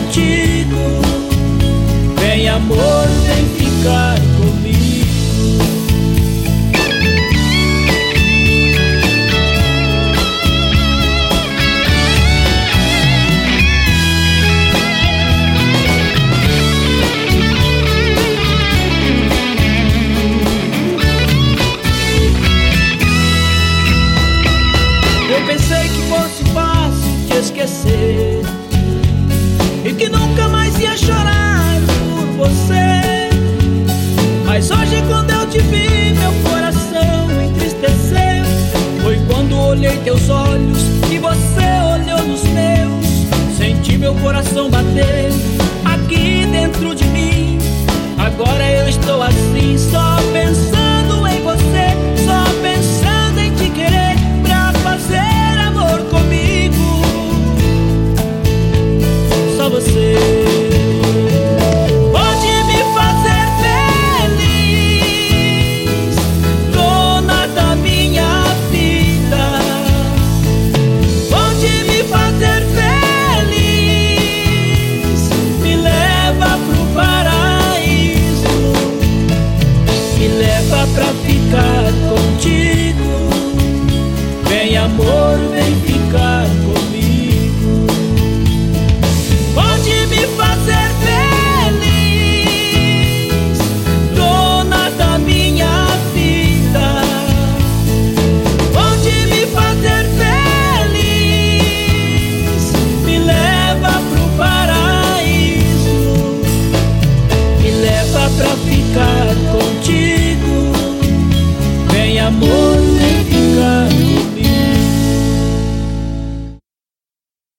contigo. Vem amor, vem ficar comigo. Eu pensei que fosse fácil te esquecer e que nunca mais ia chorar por você. Mas hoje quando eu te vi, meu coração entristeceu. Foi quando olhei teus olhos e você olhou nos meus. Senti meu coração bater aqui dentro de mim. Agora eu estou assim só.